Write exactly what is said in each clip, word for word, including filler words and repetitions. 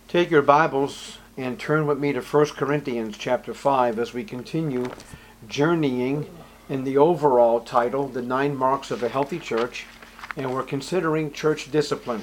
Take your Bibles and turn with me to First Corinthians chapter five as we continue journeying in the overall title, The Nine Marks of a Healthy Church, and we're considering church discipline.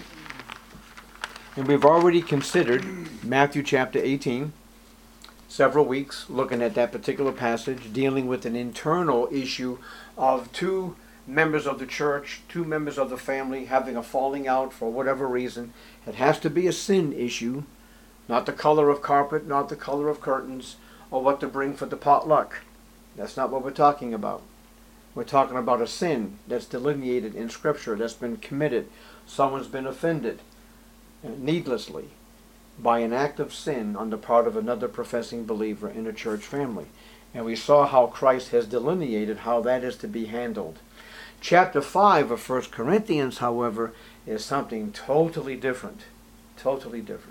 And we've already considered Matthew chapter eighteen, several weeks looking at that particular passage, dealing with an internal issue of two members of the church, two members of the family having a falling out for whatever reason. It has to be a sin issue. Not the color of carpet, not the color of curtains, or what to bring for the potluck. That's not what we're talking about. We're talking about a sin that's delineated in Scripture, that's been committed. Someone's been offended needlessly by an act of sin on the part of another professing believer in a church family. And we saw how Christ has delineated how that is to be handled. Chapter five of First Corinthians, however, is something totally different. Totally different.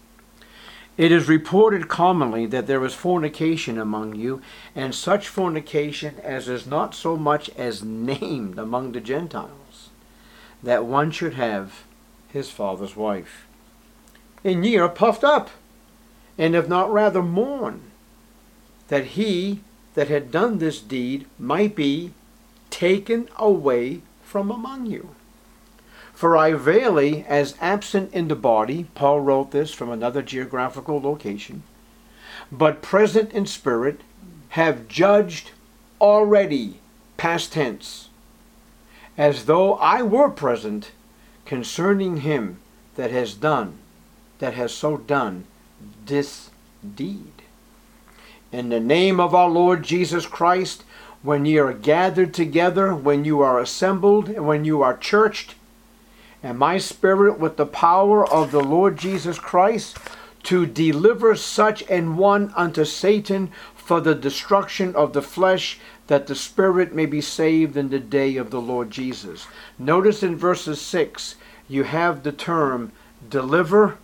It is reported commonly that there is fornication among you, and such fornication as is not so much as named among the Gentiles, that one should have his father's wife. And ye are puffed up, and have not rather mourned, that he that had done this deed might be taken away from among you. For I verily, as absent in the body, Paul wrote this from another geographical location, but present in spirit, have judged already, past tense, as though I were present, concerning him that has done, that has so done this deed. In the name of our Lord Jesus Christ, when ye are gathered together, when you are assembled, and when you are churched, and my spirit with the power of the Lord Jesus Christ, to deliver such an one unto Satan for the destruction of the flesh, that the spirit may be saved in the day of the Lord Jesus. Notice in verses six, you have the term deliver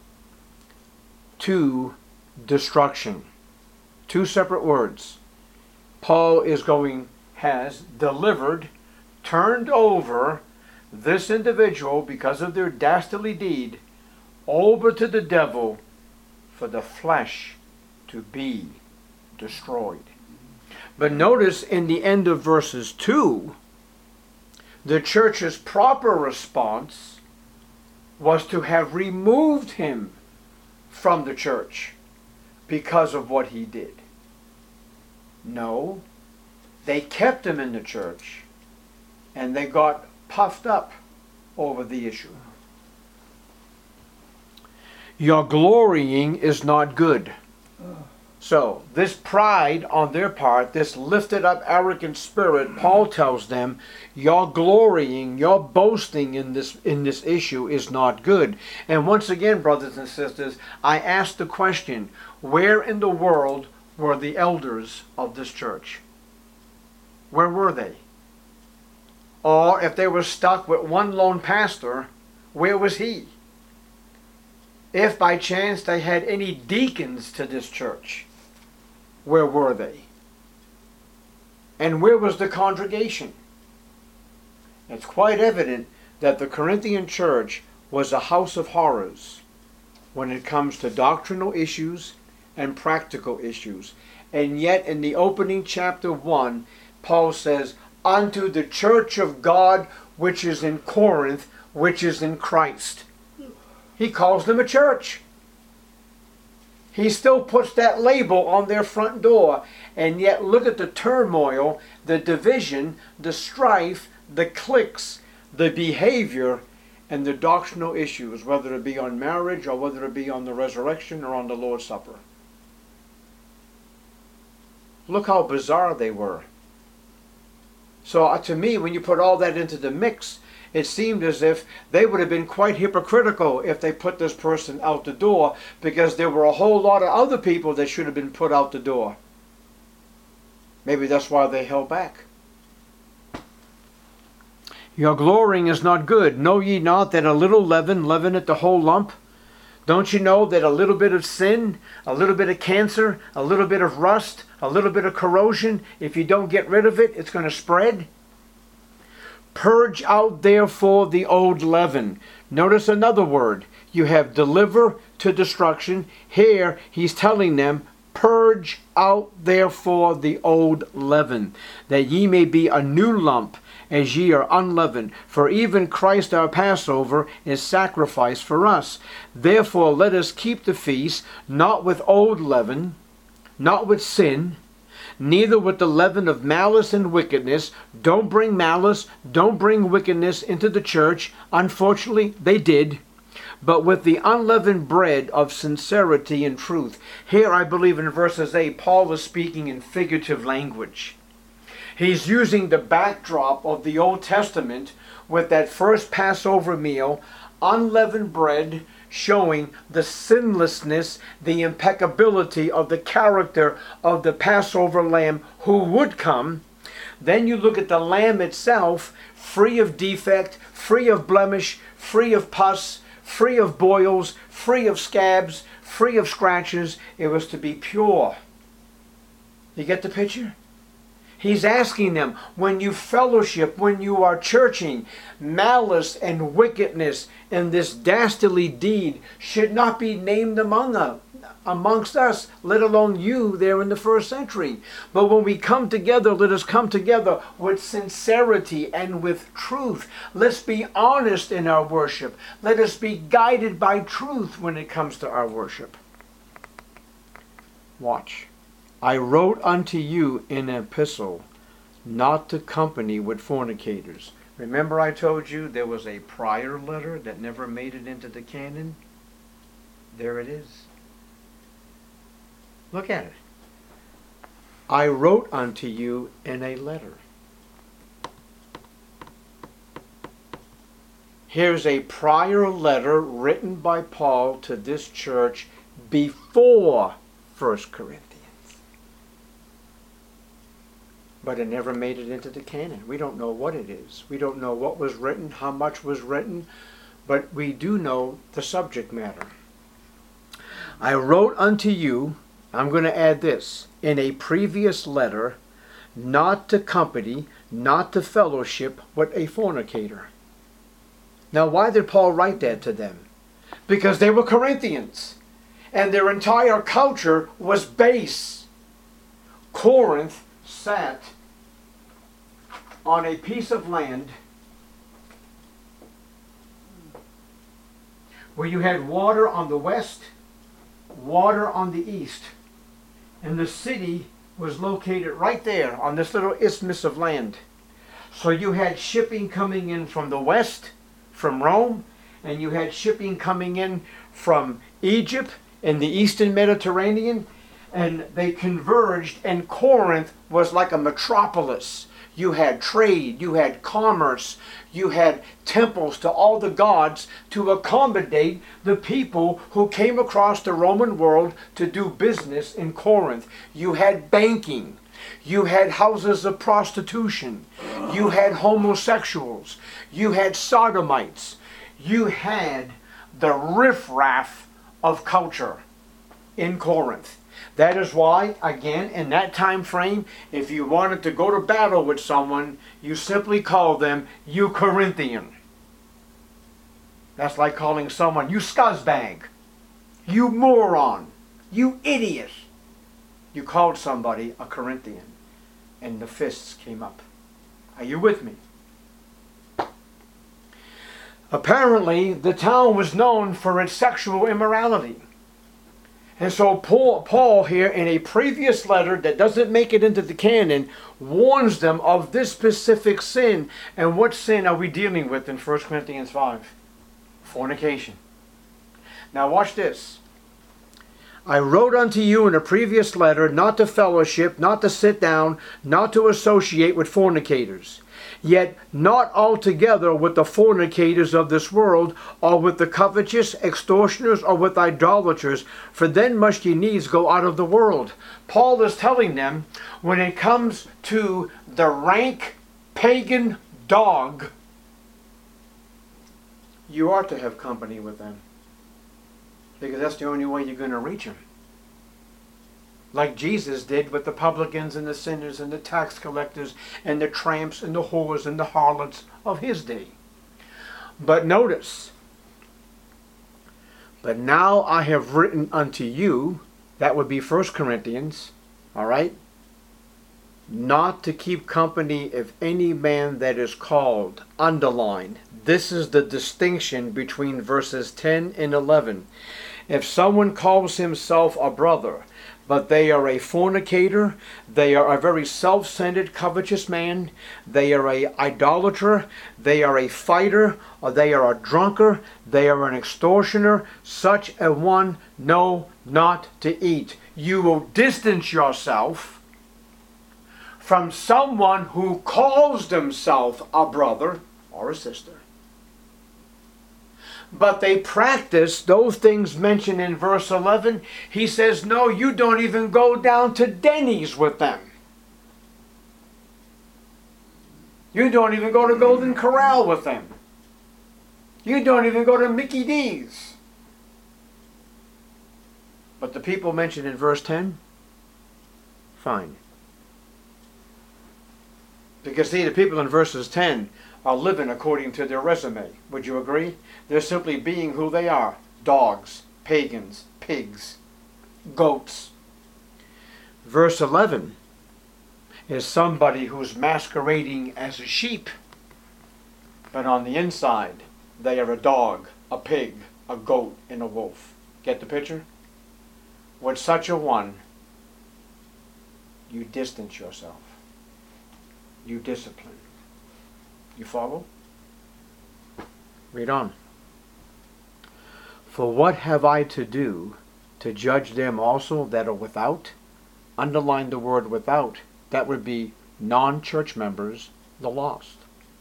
to destruction. Two separate words. Paul is going, has delivered, turned over this individual, because of their dastardly deed, over to the devil for the flesh to be destroyed. But notice in the end of verses two, the church's proper response was to have removed him from the church because of what he did. No, they kept him in the church, and they got puffed up over the issue. Your glorying is not good. So, this pride on their part, this lifted up arrogant spirit, Paul tells them, your glorying, your boasting in this, in this issue is not good. And once again, brothers and sisters, I ask the question, where in the world were the elders of this church? Where were they? Or if they were stuck with one lone pastor, where was he? If by chance they had any deacons to this church, where were they? And where was the congregation? It's quite evident that the Corinthian church was a house of horrors when it comes to doctrinal issues and practical issues. And yet in the opening chapter one, Paul says, unto the church of God which is in Corinth, which is in Christ. He calls them a church. He still puts that label on their front door. And yet look at the turmoil, the division, the strife, the cliques, the behavior, and the doctrinal issues, whether it be on marriage or whether it be on the resurrection or on the Lord's Supper. Look how bizarre they were. So uh, to me, when you put all that into the mix, it seemed as if they would have been quite hypocritical if they put this person out the door, because there were a whole lot of other people that should have been put out the door. Maybe that's why they held back. Your glorying is not good. Know ye not that a little leaven leaveneth the whole lump? Don't you know that a little bit of sin, a little bit of cancer, a little bit of rust, a little bit of corrosion, if you don't get rid of it, it's going to spread? Purge out therefore the old leaven. Notice another word. You have deliver to destruction. Here he's telling them, purge out therefore the old leaven, that ye may be a new lump, as ye are unleavened. For even Christ our Passover is sacrificed for us. Therefore let us keep the feast, not with old leaven, not with sin, neither with the leaven of malice and wickedness. Don't bring malice, don't bring wickedness into the church. Unfortunately, they did. But with the unleavened bread of sincerity and truth. Here I believe in verses eight, Paul is speaking in figurative language. He's using the backdrop of the Old Testament with that first Passover meal, unleavened bread, showing the sinlessness, the impeccability of the character of the Passover lamb who would come. Then you look at the lamb itself, free of defect, free of blemish, free of pus, free of boils, free of scabs, free of scratches. It was to be pure. You get the picture? He's asking them, when you fellowship, when you are churching, malice and wickedness and this dastardly deed should not be named among us, amongst us, let alone you there in the first century. But when we come together, let us come together with sincerity and with truth. Let's be honest in our worship. Let us be guided by truth when it comes to our worship. Watch. I wrote unto you in an epistle not to company with fornicators. Remember I told you there was a prior letter that never made it into the canon? There it is. Look at it. I wrote unto you in a letter. Here's a prior letter written by Paul to this church before First Corinthians. But it never made it into the canon. We don't know what it is. We don't know what was written, how much was written, but we do know the subject matter. I wrote unto you, I'm going to add this, in a previous letter, not to company, not to fellowship with a fornicator. Now, why did Paul write that to them? Because they were Corinthians, and their entire culture was base. Corinth sat on a piece of land where you had water on the west, water on the east, and the city was located right there on this little isthmus of land. So you had shipping coming in from the west, from Rome, and you had shipping coming in from Egypt and the eastern Mediterranean, and they converged, and Corinth was like a metropolis. You had trade, you had commerce, you had temples to all the gods to accommodate the people who came across the Roman world to do business in Corinth. You had banking, you had houses of prostitution, you had homosexuals, you had sodomites, you had the riffraff of culture in Corinth. That is why, again, in that time frame, if you wanted to go to battle with someone, you simply call them, you Corinthian. That's like calling someone, you scuzzbag, you moron, you idiot. You called somebody a Corinthian, and the fists came up. Are you with me? Apparently, the town was known for its sexual immorality. And so Paul, Paul here, in a previous letter that doesn't make it into the canon, warns them of this specific sin. And what sin are we dealing with in First Corinthians five? Fornication. Now watch this. I wrote unto you in a previous letter not to fellowship, not to sit down, not to associate with fornicators. Yet not altogether with the fornicators of this world, or with the covetous, extortioners, or with idolaters, for then must ye needs go out of the world. Paul is telling them, when it comes to the rank pagan dog, you are to have company with them. Because that's the only way you're going to reach them. like Jesus did with the publicans and the sinners and the tax collectors and the tramps and the whores and the harlots of his day. But notice, but now I have written unto you, that would be First Corinthians, all right, not to keep company if any man that is called. Underline. This is the distinction between verses ten and eleven. If someone calls himself a brother, but they are a fornicator, they are a very self-centered, covetous man, they are a idolater, they are a fighter, or they are a drunkard, they are an extortioner, such a one know not to eat. You will distance yourself from someone who calls themselves a brother or a sister, but they practice those things mentioned in verse eleven. He says, no, you don't even go down to Denny's with them. You don't even go to Golden Corral with them. You don't even go to Mickey D's. But the people mentioned in verse ten, fine. Because see, the people in verses ten are living according to their resume. Would you agree? They're simply being who they are. Dogs, pagans, pigs, goats. Verse eleven is somebody who's masquerading as a sheep, but on the inside they are a dog, a pig, a goat, and a wolf. Get the picture? With such a one, you distance yourself. You discipline. You follow? Read on. For what have I to do to judge them also that are without? Underline the word without. That would be non-church members, the lost.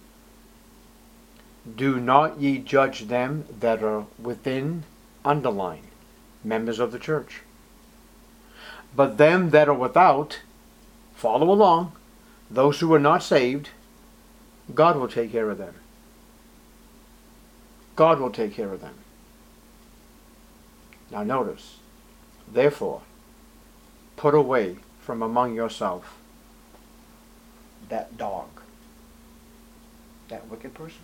Do not ye judge them that are within? Underline. Members of the church. But them that are without, follow along, those who are not saved, God will take care of them. God will take care of them. Now notice, therefore, put away from among yourself that dog, that wicked person.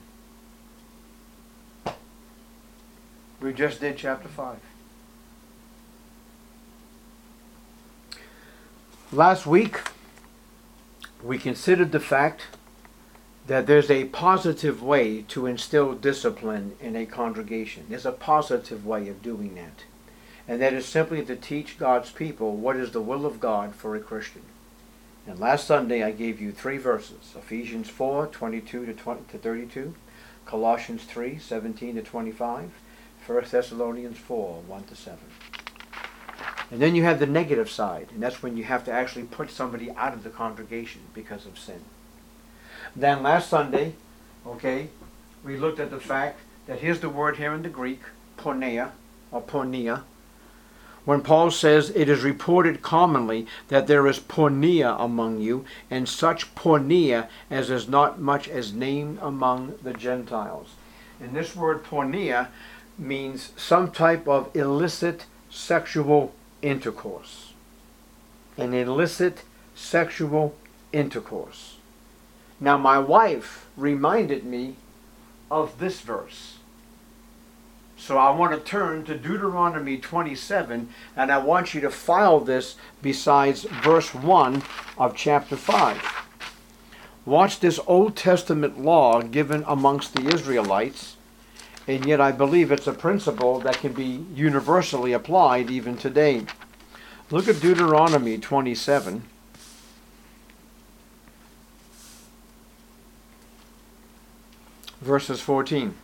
We just did chapter five. Last week, we considered the fact that there's a positive way to instill discipline in a congregation. There's a positive way of doing that. And that is simply to teach God's people what is the will of God for a Christian. And last Sunday I gave you three verses. Ephesians four, twenty-two to thirty-two. Colossians three, seventeen to twenty-five. First Thessalonians four, one to seven. And then you have the negative side. And that's when you have to actually put somebody out of the congregation because of sin. Then last Sunday, okay, we looked at the fact that here's the word here in the Greek, porneia, or porneia. When Paul says, it is reported commonly that there is porneia among you, and such porneia as is not much as named among the Gentiles. And this word porneia means some type of illicit sexual intercourse. An illicit sexual intercourse. Now my wife reminded me of this verse. So I want to turn to Deuteronomy twenty-seven, and I want you to file this besides verse one of chapter five. Watch this Old Testament law given amongst the Israelites, and yet I believe it's a principle that can be universally applied even today. Look at Deuteronomy twenty-seven. Verses fourteen.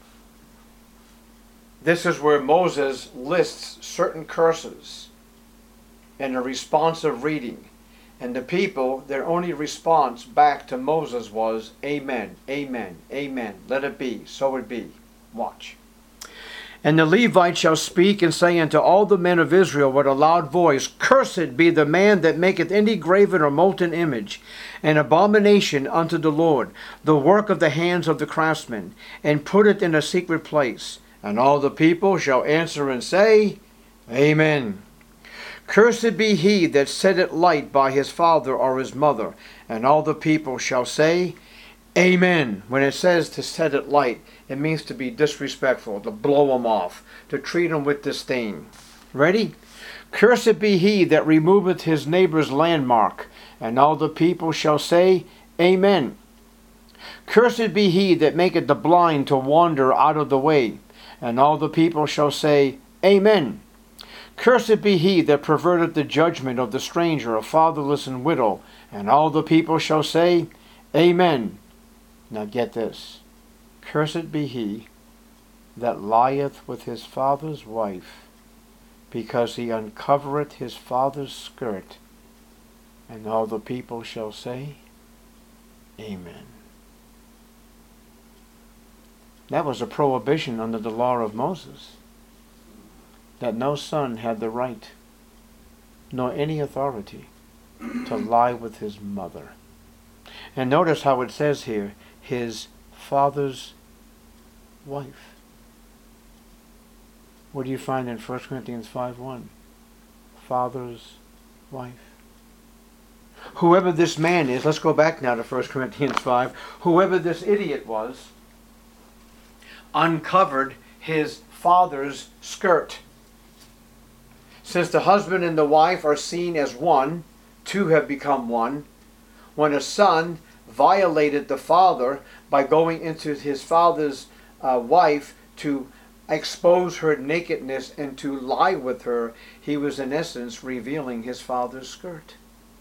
This is where Moses lists certain curses in a responsive reading. And the people, their only response back to Moses was, Amen, Amen, Amen. Let it be, so it be. Watch. And the Levites shall speak and say unto all the men of Israel with a loud voice, Cursed be the man that maketh any graven or molten image, an abomination unto the Lord, the work of the hands of the craftsmen, and put it in a secret place. And all the people shall answer and say, Amen. Cursed be he that setteth light by his father or his mother. And all the people shall say, Amen. When it says to set it light, it means to be disrespectful, to blow them off, to treat them with disdain. Ready? Cursed be he that removeth his neighbor's landmark. And all the people shall say, Amen. Cursed be he that maketh the blind to wander out of the way. And all the people shall say, Amen. Cursed be he that perverteth the judgment of the stranger, a fatherless and widow. And all the people shall say, Amen. Now get this. Cursed be he that lieth with his father's wife, because he uncovereth his father's skirt. And all the people shall say, Amen. That was a prohibition under the law of Moses, that no son had the right, nor any authority, to lie with his mother. And notice how it says here, his father's wife. What do you find in First Corinthians five one? Father's wife. Whoever this man is, let's go back now to First Corinthians five. Whoever this idiot was, uncovered his father's skirt. Since the husband and the wife are seen as one, two have become one. When a son violated the father by going into his father's uh, wife to expose her nakedness and to lie with her, he was in essence revealing his father's skirt.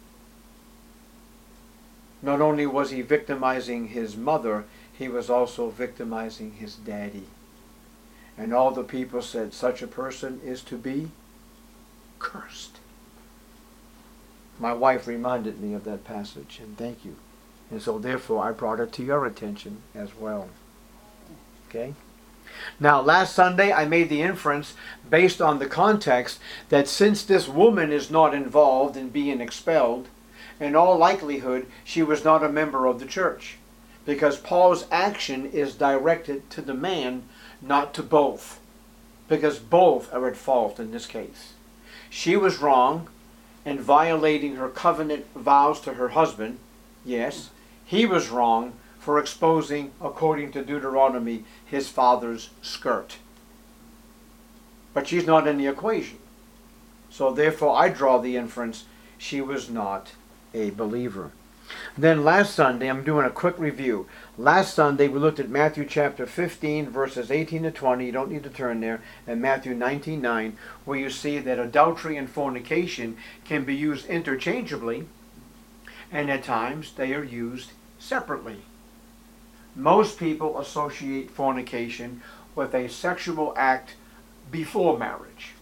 Not only was he victimizing his mother, he was also victimizing his daddy. And all the people said, such a person is to be cursed. My wife reminded me of that passage, and thank you. And so therefore I brought it to your attention as well. Okay? Now last Sunday I made the inference based on the context that since this woman is not involved in being expelled, in all likelihood she was not a member of the church. Because Paul's action is directed to the man, not to both. Because both are at fault in this case. She was wrong in violating her covenant vows to her husband. Yes. He was wrong for exposing, according to Deuteronomy, his father's skirt. But she's not in the equation. So therefore I draw the inference she was not a believer. Then last Sunday, I'm doing a quick review. Last Sunday we looked at Matthew chapter fifteen, verses eighteen to twenty. You don't need to turn there. And Matthew nineteen nine, where you see that adultery and fornication can be used interchangeably, and at times they are used separately. Most people associate fornication with a sexual act before marriage.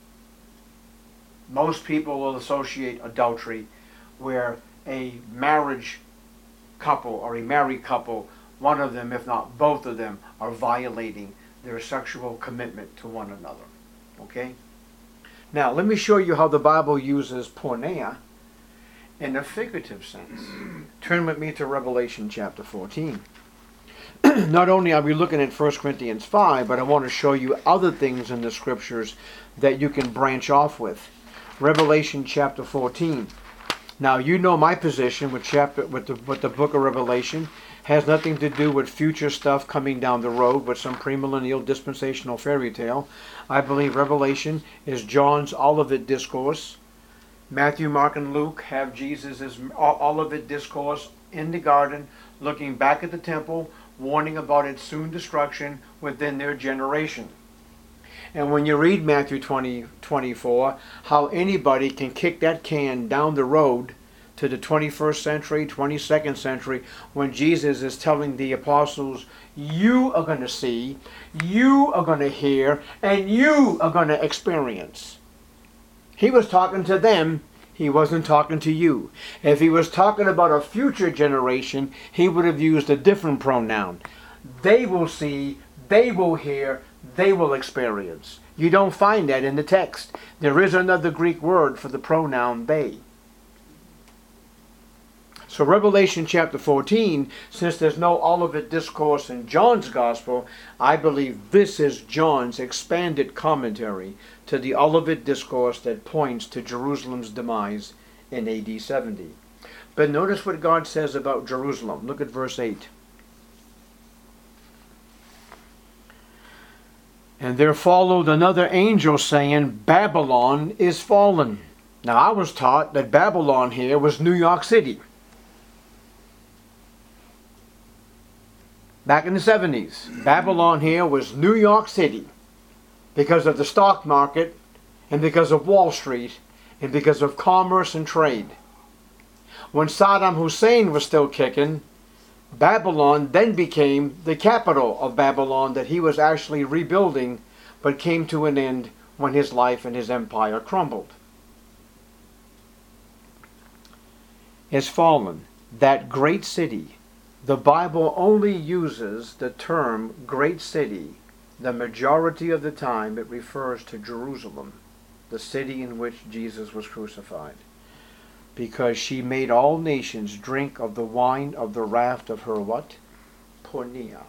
Most people will associate adultery where a marriage couple or a married couple, one of them, if not both of them, are violating their sexual commitment to one another. Okay? Now, let me show you how the Bible uses porneia in a figurative sense. Turn with me to Revelation chapter fourteen. Not only are we looking at First Corinthians five, but I want to show you other things in the scriptures that you can branch off with. Revelation chapter fourteen. Now, you know my position with chapter with the with the book of Revelation has nothing to do with future stuff coming down the road with some premillennial dispensational fairy tale. I believe Revelation is John's Olivet discourse. Matthew, Mark, and Luke have Jesus' Olivet discourse in the garden, looking back at the temple, warning about its soon destruction within their generation. And when you read Matthew twenty, twenty-four, how anybody can kick that can down the road to the twenty-first century, twenty-second century, when Jesus is telling the apostles, you are going to see, you are going to hear, and you are going to experience. He was talking to them. He wasn't talking to you. If he was talking about a future generation, he would have used a different pronoun. They will see, they will hear, they will experience. You don't find that in the text. There is another Greek word for the pronoun they. So Revelation chapter fourteen, since there's no Olivet Discourse in John's Gospel, I believe this is John's expanded commentary to the Olivet Discourse that points to Jerusalem's demise in A D seventy. But notice what God says about Jerusalem. Look at verse eight. And there followed another angel saying, Babylon is fallen. Now I was taught that Babylon here was New York City. Back in the seventies, Babylon here was New York City because of the stock market and because of Wall Street and because of commerce and trade. When Saddam Hussein was still kicking, Babylon then became the capital of Babylon that he was actually rebuilding, but came to an end when his life and his empire crumbled. Is fallen, that great city. The Bible only uses the term great city. The majority of the time it refers to Jerusalem, the city in which Jesus was crucified. Because she made all nations drink of the wine of the wrath of her what? Pornea.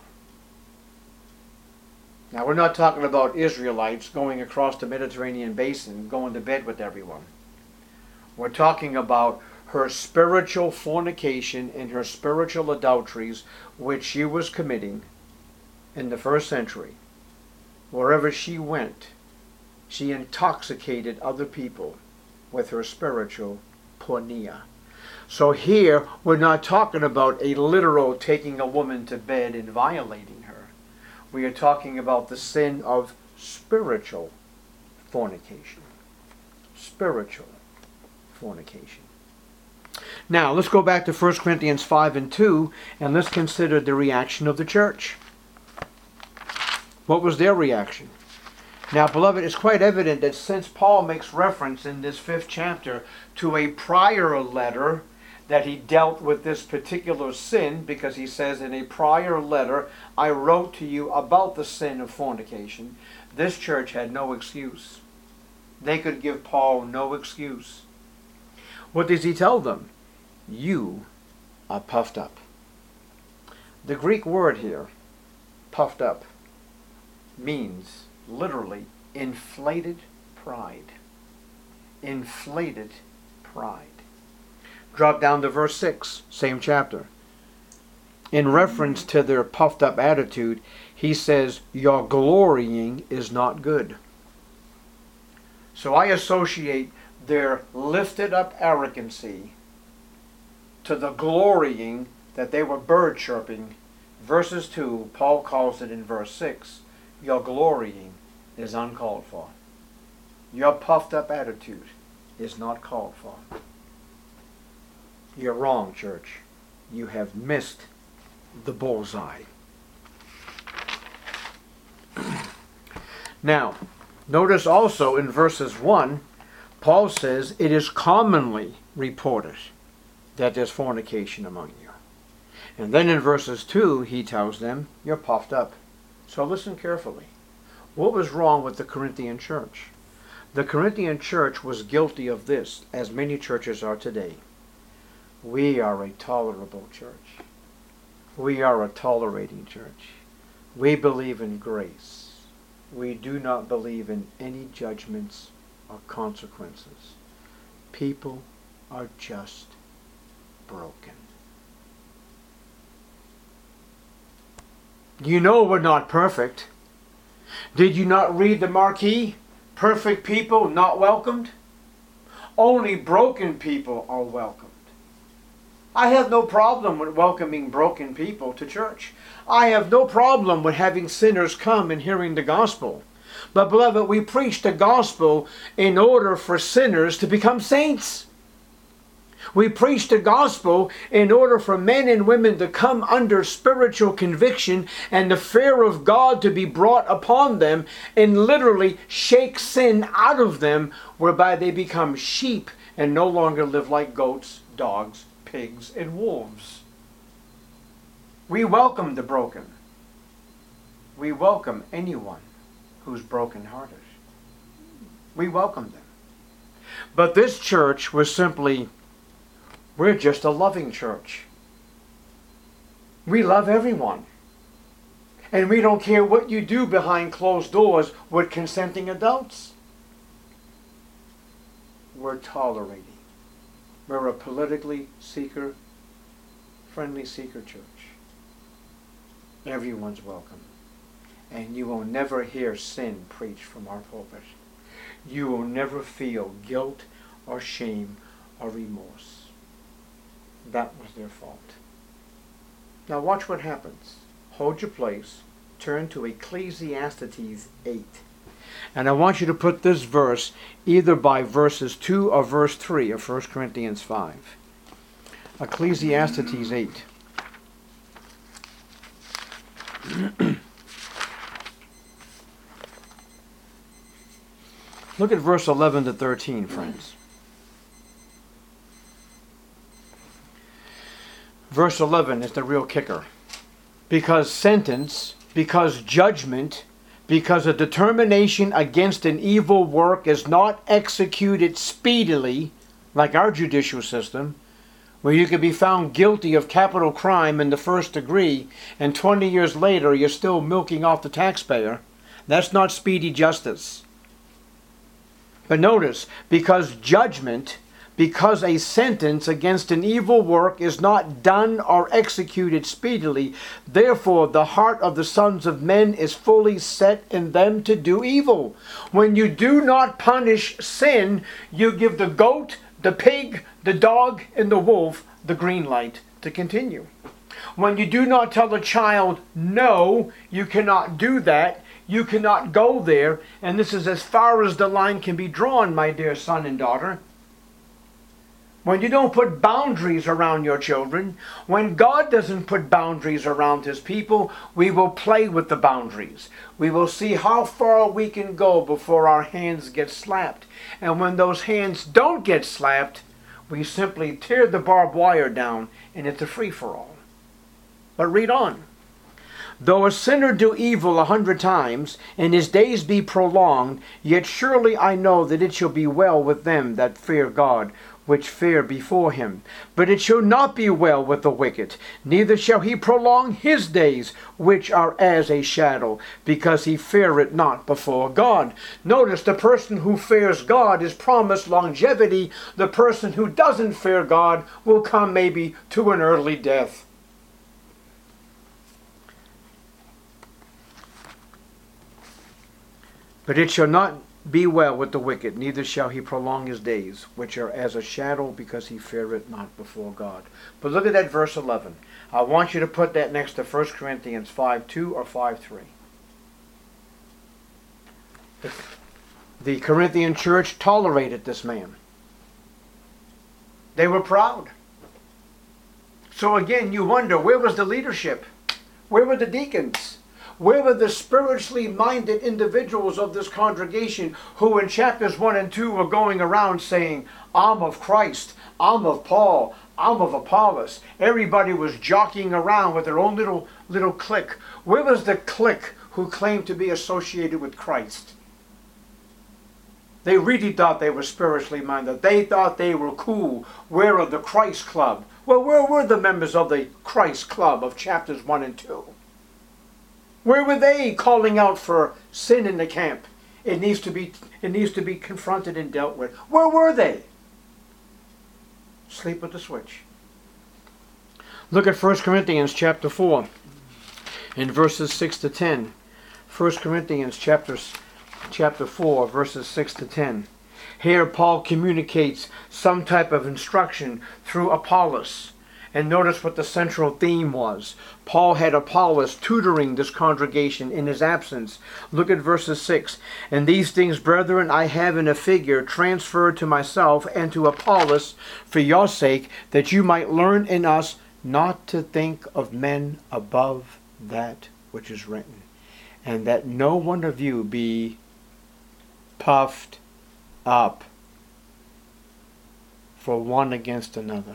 Now we're not talking about Israelites going across the Mediterranean basin, going to bed with everyone. We're talking about her spiritual fornication and her spiritual adulteries which she was committing in the first century. Wherever she went, she intoxicated other people with her spiritual pornea. So here we're not talking about a literal taking a woman to bed and violating her. We are talking about the sin of spiritual fornication. Spiritual fornication. Now, let's go back to First Corinthians five and two, and let's consider the reaction of the church. What was their reaction? Now, beloved, it's quite evident that since Paul makes reference in this fifth chapter to a prior letter that he dealt with this particular sin, because he says in a prior letter, I wrote to you about the sin of fornication, this church had no excuse. They could give Paul no excuse. What does he tell them? You are puffed up. The Greek word here, puffed up, means literally inflated pride. Inflated pride. Drop down to verse six, same chapter. In reference to their puffed up attitude, he says, your glorying is not good. So I associate their lifted up arrogancy to the glorying that they were bird chirping. Verses two, Paul calls it in verse six, your glorying is uncalled for. Your puffed up attitude is not called for. You're wrong, church. You have missed the bullseye. Now, notice also in verses one, Paul says it is commonly reported that there's fornication among you. And then in verses two, he tells them, you're puffed up. So listen carefully. What was wrong with the Corinthian church? The Corinthian church was guilty of this, as many churches are today. We are a tolerable church. We are a tolerating church. We believe in grace. We do not believe in any judgments or consequences. People are just broken. You know we're not perfect. Did you not read the marquee? Perfect people not welcomed? Only broken people are welcomed. I have no problem with welcoming broken people to church. I have no problem with having sinners come and hearing the gospel. But beloved, we preach the gospel in order for sinners to become saints. We preach the gospel in order for men and women to come under spiritual conviction and the fear of God to be brought upon them and literally shake sin out of them, whereby they become sheep and no longer live like goats, dogs, pigs, and wolves. We welcome the broken. We welcome anyone who's brokenhearted. We welcome them. But this church was simply We're just a loving church. We love everyone. And we don't care what you do behind closed doors with consenting adults. We're tolerating. We're a politically seeker, friendly seeker church. Everyone's welcome. And you will never hear sin preached from our pulpit. You will never feel guilt or shame or remorse. That was their fault. Now watch what happens. Hold your place. Turn to Ecclesiastes eight. And I want you to put this verse either by verses two or verse three of First Corinthians five. Ecclesiastes eight. Look at verse eleven to thirteen, friends. Verse eleven is the real kicker. Because sentence, because judgment, because a determination against an evil work is not executed speedily, like our judicial system, where you can be found guilty of capital crime in the first degree, and twenty years later you're still milking off the taxpayer. That's not speedy justice. But notice, because judgment, because a sentence against an evil work is not done or executed speedily, therefore the heart of the sons of men is fully set in them to do evil. When you do not punish sin, you give the goat, the pig, the dog, and the wolf the green light to continue. When you do not tell a child, no, you cannot do that, you cannot go there, and this is as far as the line can be drawn, my dear son and daughter. When you don't put boundaries around your children, when God doesn't put boundaries around His people, we will play with the boundaries. We will see how far we can go before our hands get slapped. And when those hands don't get slapped, we simply tear the barbed wire down and it's a free-for-all. But read on. Though a sinner do evil a hundred times, and his days be prolonged, yet surely I know that it shall be well with them that fear God, which fear before him. But it shall not be well with the wicked, neither shall he prolong his days, which are as a shadow, because he feareth not before God. Notice the person who fears God is promised longevity. The person who doesn't fear God will come maybe to an early death. But it shall not be well with the wicked, neither shall he prolong his days, which are as a shadow, because he feareth not before God. But look at that verse eleven. I want you to put that next to First Corinthians five two or five three. The Corinthian church tolerated this man. They were proud. So again, you wonder, where was the leadership? Where were the deacons? Where were the spiritually minded individuals of this congregation who in chapters one and two were going around saying, I'm of Christ, I'm of Paul, I'm of Apollos. Everybody was jockeying around with their own little, little clique. Where was the clique who claimed to be associated with Christ? They really thought they were spiritually minded. They thought they were cool. We're of the Christ Club. Well, where were the members of the Christ Club of chapters one and two? Where were they calling out for sin in the camp? It needs to be, it needs to be confronted and dealt with. Where were they? Sleep with the switch. Look at First Corinthians chapter four in verses six to ten. First Corinthians chapter, chapter four, verses six to ten. Here Paul communicates some type of instruction through Apollos. And notice what the central theme was. Paul had Apollos tutoring this congregation in his absence. Look at verses six. And these things, brethren, I have in a figure transferred to myself and to Apollos for your sake, that you might learn in us not to think of men above that which is written, and that no one of you be puffed up for one against another.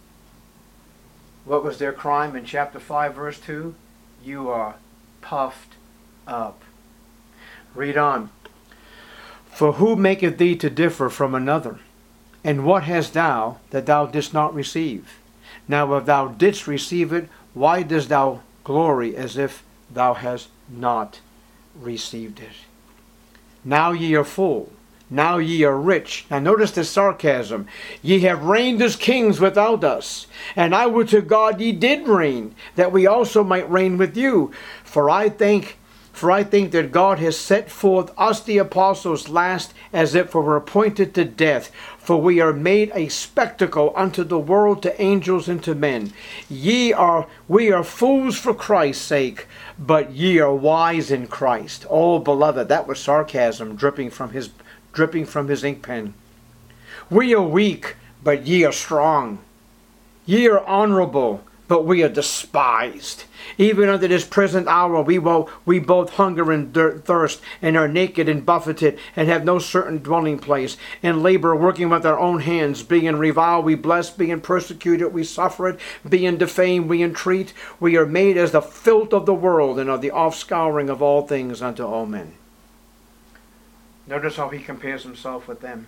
What was their crime in chapter five, verse two? You are puffed up. Read on. For who maketh thee to differ from another? And what hast thou that thou didst not receive? Now if thou didst receive it, why dost thou glory as if thou hast not received it? Now ye are full. Now ye are rich. Now notice the sarcasm. Ye have reigned as kings without us. And I would to God ye did reign, that we also might reign with you. For I think For I think that God has set forth us the apostles last, as if we were appointed to death. For we are made a spectacle unto the world, to angels and to men. Ye are, we are fools for Christ's sake, but ye are wise in Christ. Oh, beloved, that was sarcasm dripping from his, dripping from his ink pen. We are weak, but ye are strong. Ye are honorable, but we are despised. Even unto this present hour we, will, we both hunger and thirst, and are naked and buffeted, and have no certain dwelling place, and labor working with our own hands. Being reviled we bless, being persecuted we suffer it, being defamed we entreat. We are made as the filth of the world, and of the offscouring of all things unto all men. Notice how he compares himself with them.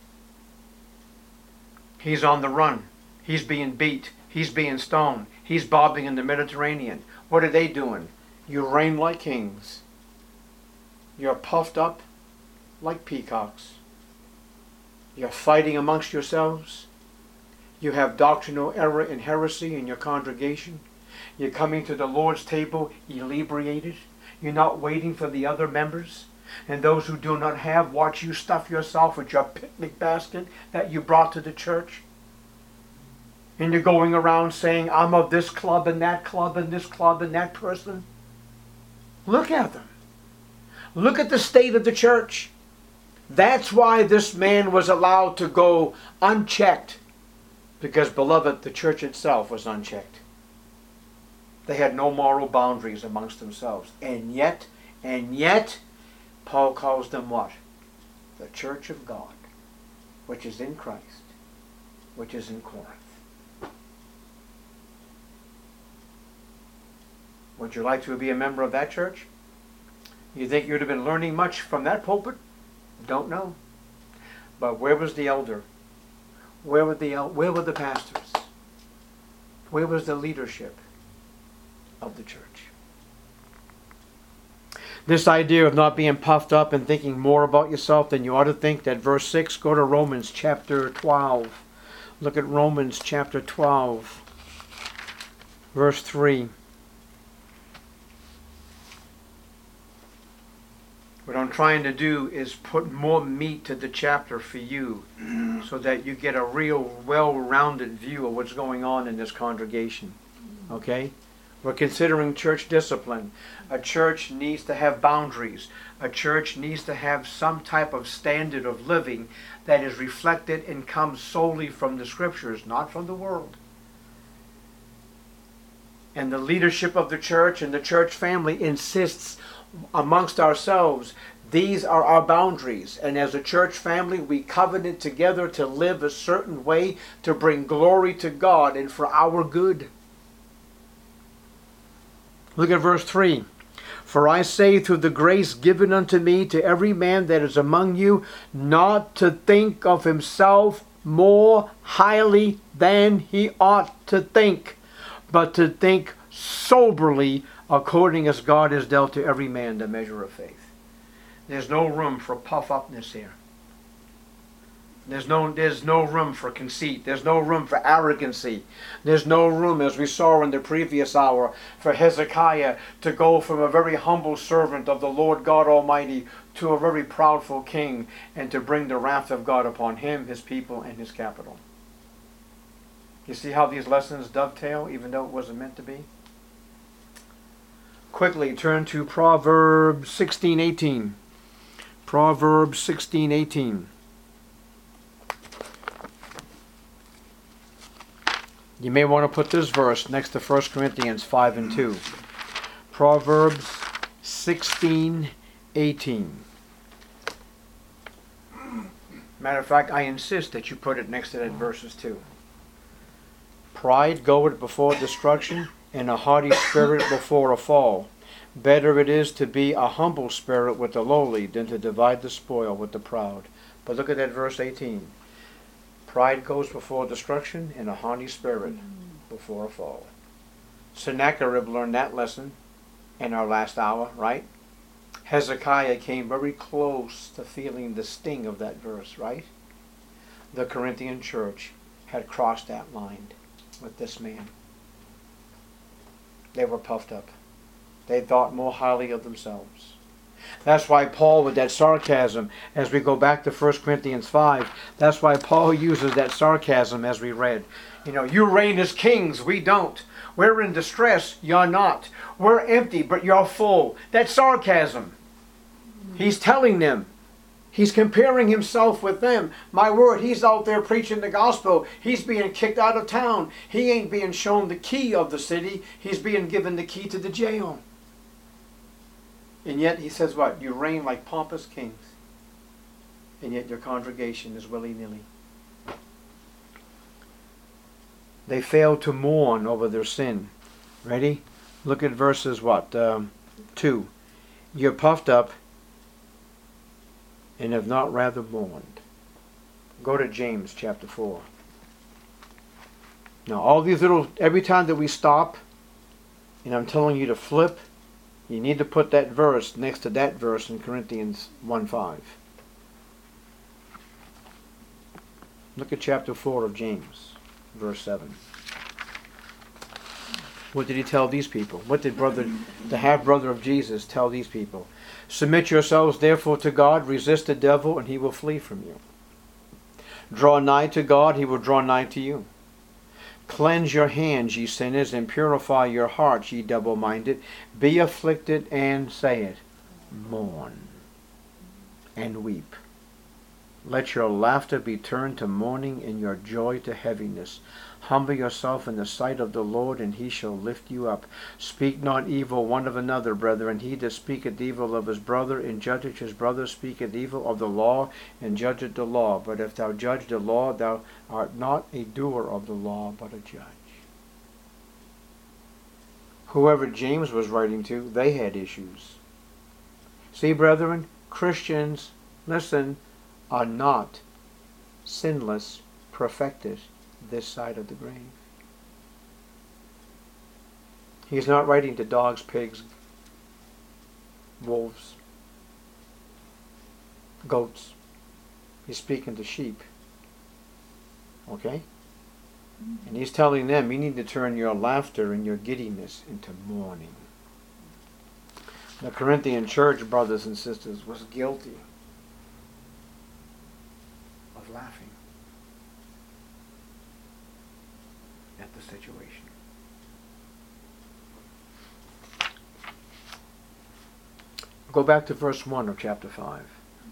He's on the run. He's being beat. He's being stoned. He's bobbing in the Mediterranean. What are they doing? You reign like kings. You're puffed up like peacocks. You're fighting amongst yourselves. You have doctrinal error and heresy in your congregation. You're coming to the Lord's table inebriated. You're not waiting for the other members. And those who do not have, watch you stuff yourself with your picnic basket that you brought to the church. And you're going around saying, I'm of this club and that club and this club and that person. Look at them. Look at the state of the church. That's why this man was allowed to go unchecked. Because, beloved, the church itself was unchecked. They had no moral boundaries amongst themselves. And yet, and yet, Paul calls them what? The church of God, which is in Christ, which is in Corinth. Would you like to be a member of that church? You think you'd have been learning much from that pulpit? Don't know. But where was the elder? Where were the, where were the pastors? Where was the leadership of the church? This idea of not being puffed up and thinking more about yourself than you ought to think, that verse six, go to Romans chapter twelve. Look at Romans chapter twelve, verse three. What I'm trying to do is put more meat to the chapter for you so that you get a real well-rounded view of what's going on in this congregation. Okay? We're considering church discipline. A church needs to have boundaries. A church needs to have some type of standard of living that is reflected and comes solely from the Scriptures, not from the world. And the leadership of the church and the church family insists amongst ourselves, these are our boundaries. And as a church family, we covenant together to live a certain way to bring glory to God and for our good. Look at verse three. For I say through the grace given unto me to every man that is among you, not to think of himself more highly than he ought to think, but to think soberly, according as God has dealt to every man the measure of faith. There's no room for puff-upness here. There's no, there's no room for conceit. There's no room for arrogancy. There's no room, as we saw in the previous hour, for Hezekiah to go from a very humble servant of the Lord God Almighty to a very proudful king, and to bring the wrath of God upon him, his people, and his capital. You see how these lessons dovetail, even though it wasn't meant to be? Quickly turn to Proverbs sixteen eighteen. Proverbs sixteen eighteen. You may want to put this verse next to First Corinthians five and two. Proverbs sixteen eighteen. Matter of fact, I insist that you put it next to that verses too. Pride goeth before destruction, and a haughty spirit before a fall. Better it is to be a humble spirit with the lowly than to divide the spoil with the proud. But look at that verse eighteen. Pride goes before destruction, and a haughty spirit before a fall. Sennacherib learned that lesson in our last hour, right? Hezekiah came very close to feeling the sting of that verse, right? The Corinthian church had crossed that line with this man. They were puffed up. They thought more highly of themselves. That's why Paul, with that sarcasm, as we go back to First Corinthians five, that's why Paul uses that sarcasm as we read. You know, you reign as kings, we don't. We're in distress, you're not. We're empty, but you're full. That's sarcasm. He's telling them. He's comparing himself with them. My word, he's out there preaching the gospel. He's being kicked out of town. He ain't being shown the key of the city. He's being given the key to the jail. And yet he says what? You reign like pompous kings. And yet your congregation is willy-nilly. They failed to mourn over their sin. Ready? Look at verses what? Um, two. You're puffed up and have not rather mourned. Go to James chapter four. Now all these little, every time that we stop, and I'm telling you to flip, you need to put that verse next to that verse in Corinthians one five. Look at chapter four of James, verse seven. What did he tell these people? What did brother, the half-brother of Jesus tell these people? Submit yourselves therefore to God, resist the devil, and he will flee from you. Draw nigh to God, he will draw nigh to you. Cleanse your hands, ye sinners, and purify your hearts, ye double-minded. Be afflicted, and say it, mourn and weep. Let your laughter be turned to mourning, and your joy to heaviness. Humble yourself in the sight of the Lord, and he shall lift you up. Speak not evil one of another, brethren. He that speaketh evil of his brother, and judgeth his brother, speaketh evil of the law, and judgeth the law. But if thou judge the law, thou art not a doer of the law, but a judge. Whoever James was writing to, they had issues. See, brethren, Christians, listen, are not sinless, perfected this side of the grave. He's not writing to dogs, pigs, wolves, goats. He's speaking to sheep. Okay? And he's telling them, you need to turn your laughter and your giddiness into mourning. The Corinthian church, brothers and sisters, was guilty of laughing at the situation. Go back to verse one of chapter five.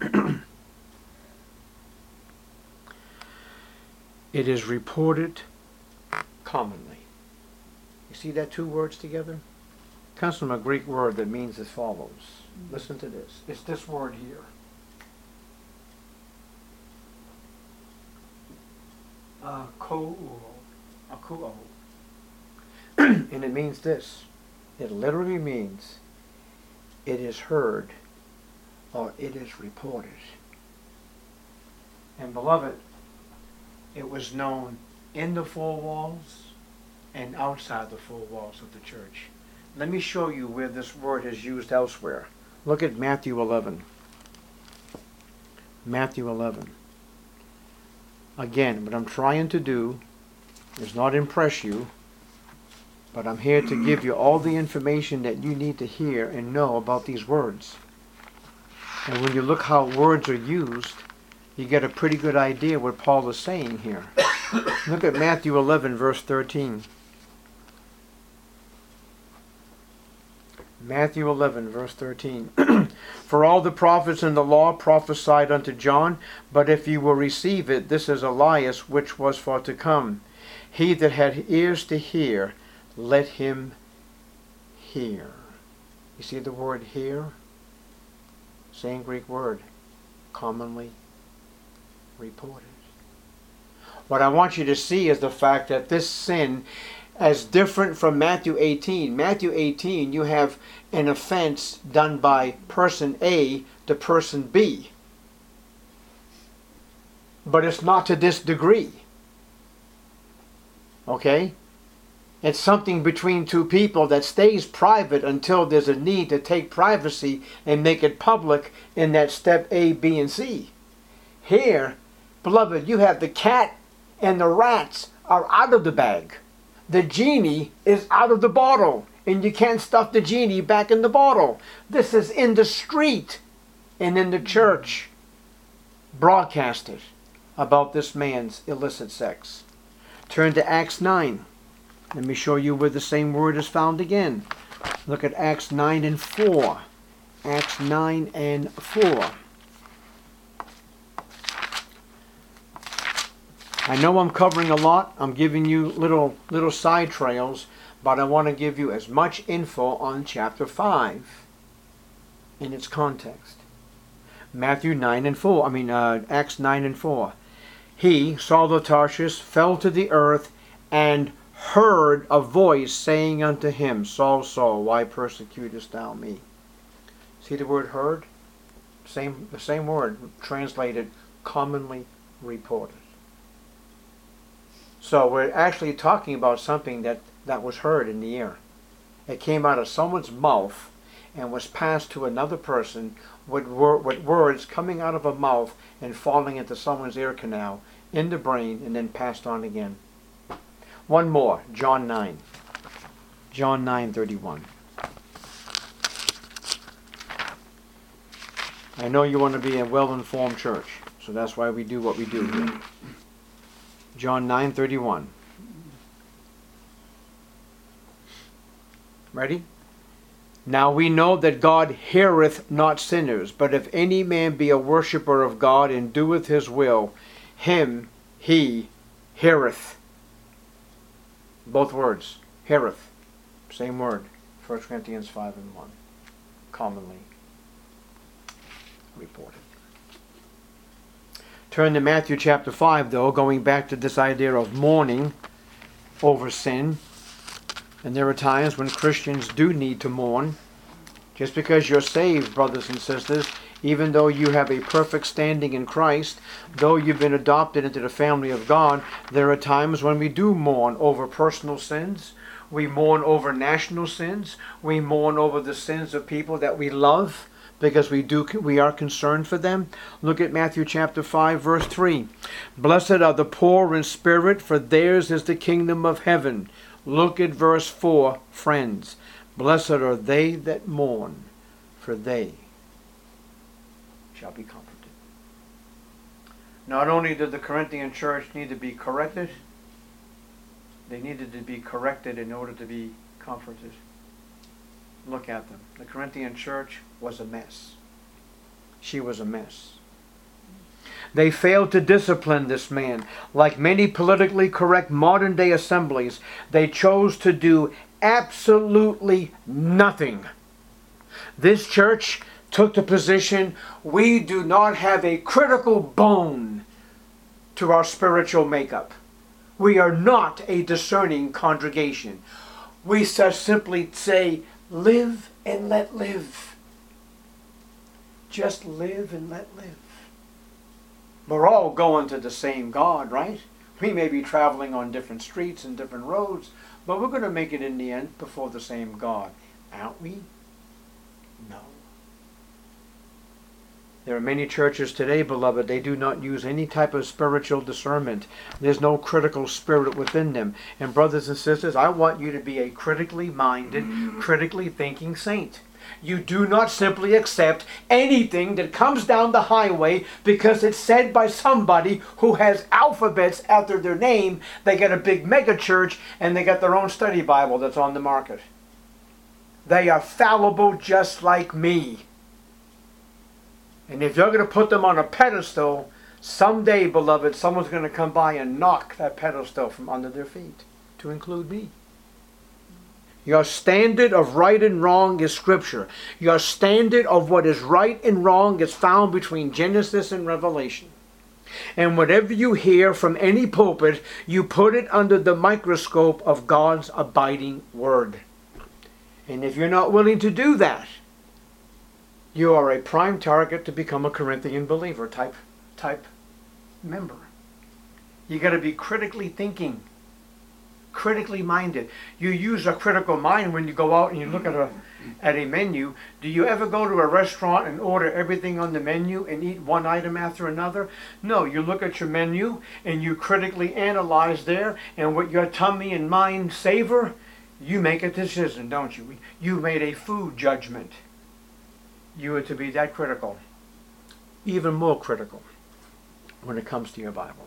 It is reported commonly. You see that two words together? It comes from a Greek word that means as follows. Mm-hmm. Listen to this. It's this word here. Akouo. Akouo. And it means this. It literally means it is heard or it is reported. And beloved, it was known in the four walls and outside the four walls of the church. Let me show you where this word is used elsewhere. Look at Matthew eleven. Matthew eleven. Again, what I'm trying to do is not impress you, but I'm here to give you all the information that you need to hear and know about these words. And when you look how words are used, you get a pretty good idea what Paul is saying here. Look at Matthew eleven, verse thirteen. Matthew eleven, verse thirteen. For all the prophets in the law prophesied unto John, but if you will receive it, this is Elias, which was for to come. He that had ears to hear, let him hear. You see the word hear? Same Greek word, commonly reported. What I want you to see is the fact that this sin, as different from Matthew eighteen. Matthew eighteen, you have an offense done by person A to person B. but it's not to this degree. Okay? It's something between two people that stays private until there's a need to take privacy and make it public in that step A, B, and C. Here, beloved, you have the cat and the rats are out of the bag. The genie is out of the bottle, and you can't stuff the genie back in the bottle. This is in the street and in the church broadcasted about this man's illicit sex. Turn to Acts nine. Let me show you where the same word is found again. Look at Acts nine and four. Acts nine and four. I know I'm covering a lot. I'm giving you little little side trails, but I want to give you as much info on chapter five in its context. Matthew nine and four. I mean, uh, Acts nine and four. He, Saul of Tarsus, fell to the earth and heard a voice saying unto him, Saul, Saul, why persecutest thou me? See the word heard? Same, the same word translated commonly reported. So we're actually talking about something that, that was heard in the ear. It came out of someone's mouth and was passed to another person with, wor with words coming out of a mouth and falling into someone's ear canal in the brain and then passed on again. One more, John nine. John nine thirty-one. I know you want to be a well-informed church, so that's why we do what we do here. John nine thirty-one. Ready? Now we know that God heareth not sinners, but if any man be a worshipper of God and doeth his will, him he heareth. Both words, heareth, same word, First Corinthians five and one, commonly reported. Turn to Matthew chapter five, though, going back to this idea of mourning over sin. And there are times when Christians do need to mourn. Just because you're saved, brothers and sisters, even though you have a perfect standing in Christ, though you've been adopted into the family of God, there are times when we do mourn over personal sins. We mourn over national sins. We mourn over the sins of people that we love because we do we are concerned for them. Look at Matthew chapter five, verse three. Blessed are the poor in spirit, for theirs is the kingdom of heaven. Look at verse four, friends. Blessed are they that mourn, for they shall be comforted. Not only did the Corinthian church need to be corrected, they needed to be corrected in order to be comforted. Look at them. The Corinthian church was a mess. She was a mess. They failed to discipline this man. Like many politically correct modern day assemblies, they chose to do absolutely nothing. This church took the position, we do not have a critical bone to our spiritual makeup. We are not a discerning congregation. We just simply say, live and let live. Just live and let live. We're all going to the same God, right? We may be traveling on different streets and different roads, but we're going to make it in the end before the same God. Aren't we? No. There are many churches today, beloved, they do not use any type of spiritual discernment. There's no critical spirit within them. And brothers and sisters, I want you to be a critically minded, critically thinking saint. You do not simply accept anything that comes down the highway because it's said by somebody who has alphabets after their name. They get a big mega church and they got their own study Bible that's on the market. They are fallible just like me. And if you're going to put them on a pedestal, someday, beloved, someone's going to come by and knock that pedestal from under their feet, to include me. Your standard of right and wrong is Scripture. Your standard of what is right and wrong is found between Genesis and Revelation. And whatever you hear from any pulpit, you put it under the microscope of God's abiding Word. And if you're not willing to do that, you are a prime target to become a Corinthian believer type, type member. You got to be critically thinking, critically minded. You use a critical mind when you go out and you look at a at a menu. Do you ever go to a restaurant and order everything on the menu and eat one item after another? No, you look at your menu and you critically analyze there, and what your tummy and mind savor, you make a decision, don't you? You made a food judgment. You are to be that critical, even more critical when it comes to your Bible.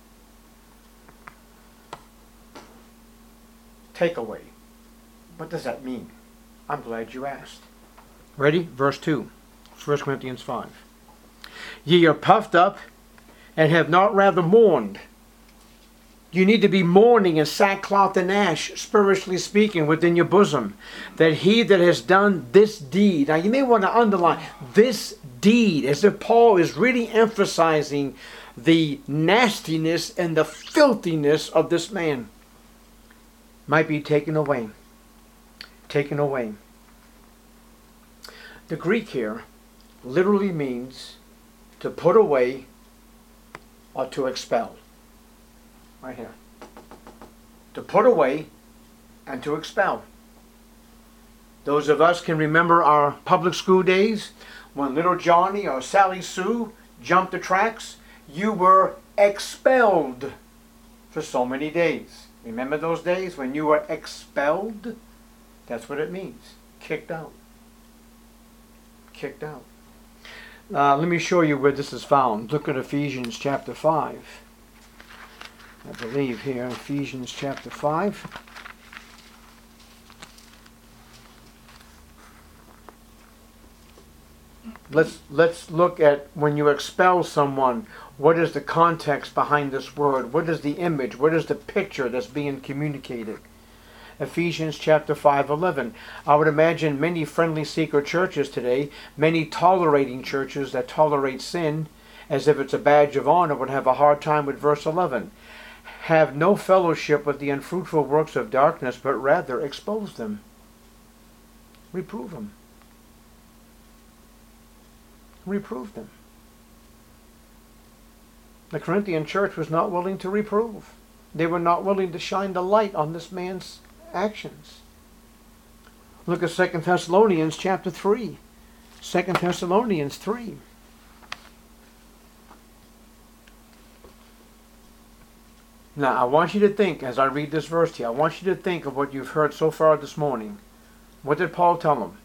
Takeaway. What does that mean? I'm glad you asked. Ready? Verse two. First Corinthians five. Ye are puffed up and have not rather mourned. You need to be mourning in sackcloth and ash, spiritually speaking, within your bosom, that he that has done this deed. Now you may want to underline this deed, as if Paul is really emphasizing the nastiness and the filthiness of this man, might be taken away. Taken away. The Greek here literally means to put away or to expel. Right here. To put away and to expel. Those of us can remember our public school days when little Johnny or Sally Sue jumped the tracks. You were expelled for so many days. Remember those days when you were expelled? That's what it means. Kicked out. Kicked out. Uh, let me show you where this is found. Look at Ephesians chapter five. I believe here, Ephesians chapter five. Let's, let's look at when you expel someone, what is the context behind this word? What is the image? What is the picture that's being communicated? Ephesians chapter five, eleven. I would imagine many friendly seeker churches today, many tolerating churches that tolerate sin as if it's a badge of honor, would have a hard time with verse eleven. Have no fellowship with the unfruitful works of darkness, but rather expose them. Reprove them. Reprove them. The Corinthian church was not willing to reprove. They were not willing to shine the light on this man's actions. Look at Second Thessalonians chapter three. Second Thessalonians three. Now, I want you to think, as I read this verse to you, I want you to think of what you've heard so far this morning. What did Paul tell them?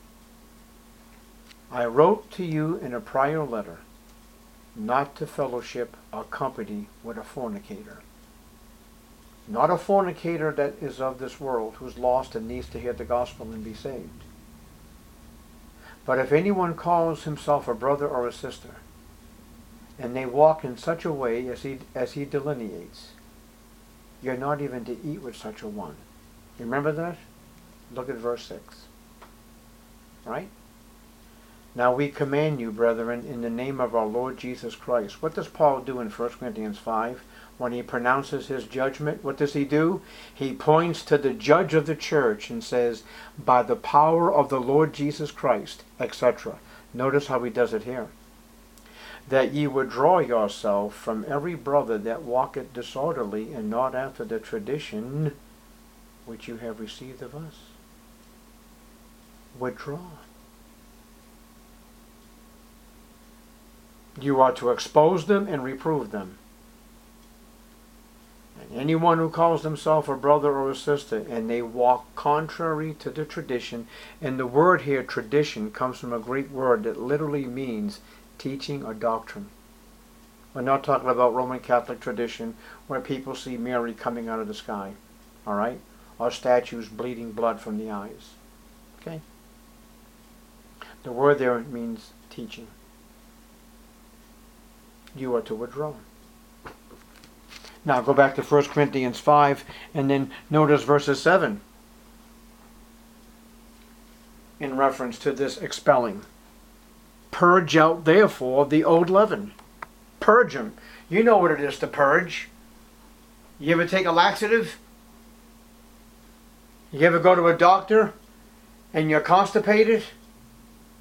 I wrote to you in a prior letter not to fellowship or company with a fornicator. Not a fornicator that is of this world, who's lost and needs to hear the gospel and be saved. But if anyone calls himself a brother or a sister, and they walk in such a way as he, as he delineates, you're not even to eat with such a one. You remember that? Look at verse six. Right? Now we command you, brethren, in the name of our Lord Jesus Christ. What does Paul do in First Corinthians five? When he pronounces his judgment, what does he do? He points to the judge of the church and says, by the power of the Lord Jesus Christ, et cetera. Notice how he does it here. That ye withdraw yourself from every brother that walketh disorderly, and not after the tradition which you have received of us. Withdraw. You are to expose them and reprove them. And anyone who calls himself a brother or a sister and they walk contrary to the tradition, and the word here, tradition, comes from a Greek word that literally means teaching or doctrine. We're not talking about Roman Catholic tradition where people see Mary coming out of the sky, all right? Or statues bleeding blood from the eyes. Okay? The word there means teaching. You are to withdraw. Now go back to First Corinthians five and then notice verses seven in reference to this expelling. Purge out therefore the old leaven. Purge them. You know what it is to purge. You ever take a laxative? You ever go to a doctor and you're constipated?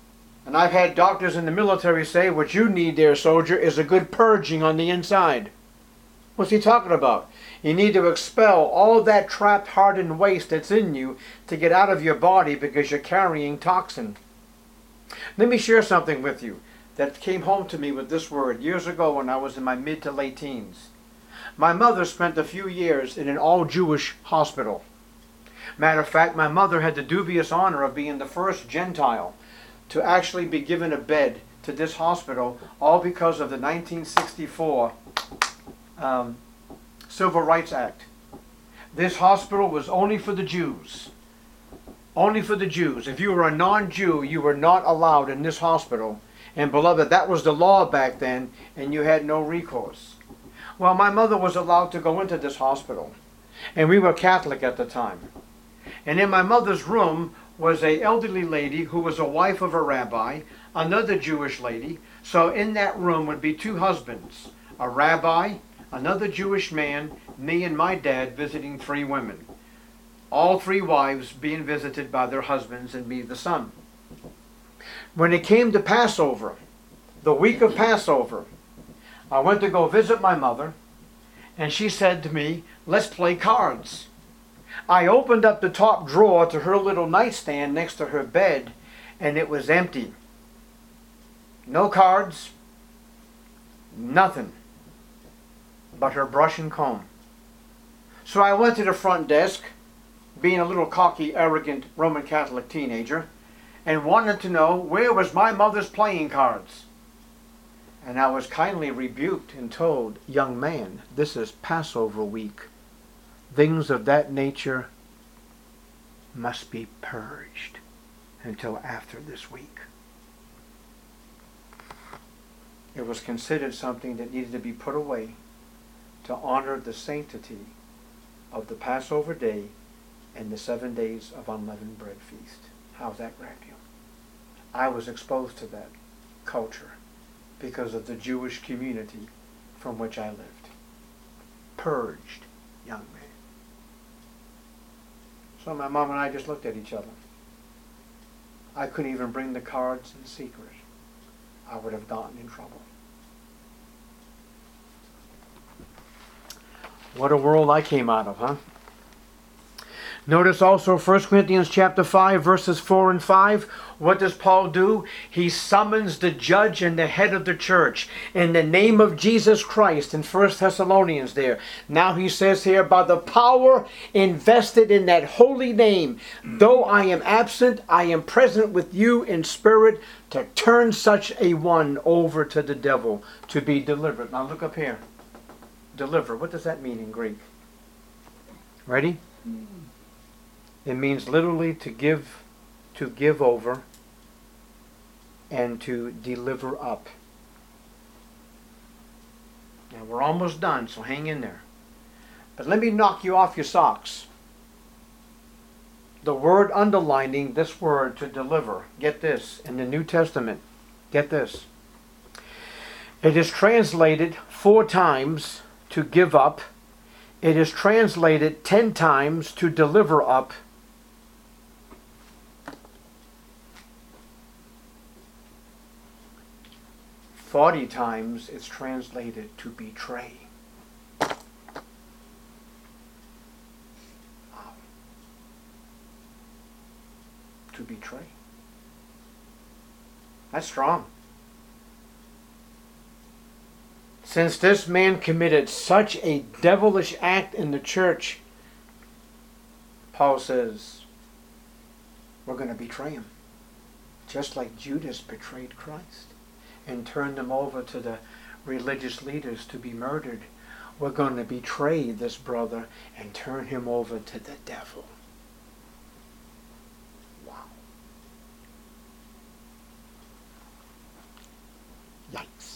And I've had doctors in the military say, what you need there, soldier, is a good purging on the inside. What's he talking about? You need to expel all that trapped, hardened waste that's in you to get out of your body because you're carrying toxin. Let me share something with you that came home to me with this word years ago when I was in my mid to late teens. My mother spent a few years in an all-Jewish hospital. Matter of fact, my mother had the dubious honor of being the first Gentile to actually be given a bed to this hospital, all because of the nineteen sixty-four um, Civil Rights Act. This hospital was only for the Jews. Only for the Jews. If you were a non-Jew, you were not allowed in this hospital. And beloved, that was the law back then, and you had no recourse. Well, my mother was allowed to go into this hospital, and we were Catholic at the time. And in my mother's room was an elderly lady who was a wife of a rabbi, another Jewish lady. So in that room would be two husbands, a rabbi, another Jewish man, me and my dad visiting three women. All three wives being visited by their husbands and me, the son. When it came to Passover, the week of Passover, I went to go visit my mother, and she said to me, let's play cards. I opened up the top drawer to her little nightstand next to her bed, and it was empty. No cards, nothing but her brush and comb. So I went to the front desk, being a little cocky, arrogant Roman Catholic teenager, and wanted to know where was my mother's playing cards. And I was kindly rebuked and told, young man, this is Passover week. Things of that nature must be purged until after this week. It was considered something that needed to be put away to honor the sanctity of the Passover day and the seven days of unleavened bread feast. How's that grab you? I was exposed to that culture because of the Jewish community from which I lived. Purged, young man. So my mom and I just looked at each other. I couldn't even bring the cards in secret. I would have gotten in trouble. What a world I came out of, huh? Notice also First Corinthians chapter five, verses four and five. What does Paul do? He summons the judge and the head of the church in the name of Jesus Christ in First Thessalonians there. Now he says here, by the power invested in that holy name, though I am absent, I am present with you in spirit to turn such a one over to the devil to be delivered. Now look up here. Deliver. What does that mean in Greek? Ready? It means literally to give, to give over, and to deliver up. Now we're almost done, so hang in there. But let me knock you off your socks. The word underlining this word to deliver, get this, in the New Testament, get this. It is translated four times to give up. It is translated ten times to deliver up. Forty times it's translated to betray. Wow. To betray. That's strong. Since this man committed such a devilish act in the church, Paul says, we're going to betray him. Just like Judas betrayed Christ and turned them over to the religious leaders to be murdered. We're going to betray this brother and turn him over to the devil. Wow. Yikes.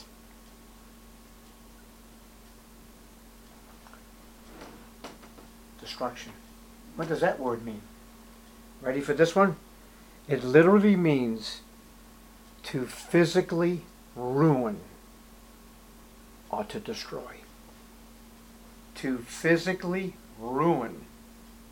Destruction. What does that word mean? Ready for this one? It literally means to physically ruin or to destroy. To physically ruin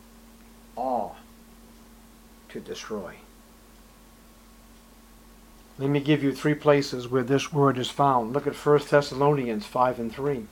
or to destroy. Let me give you three places where this word is found. Look at First Thessalonians five and three.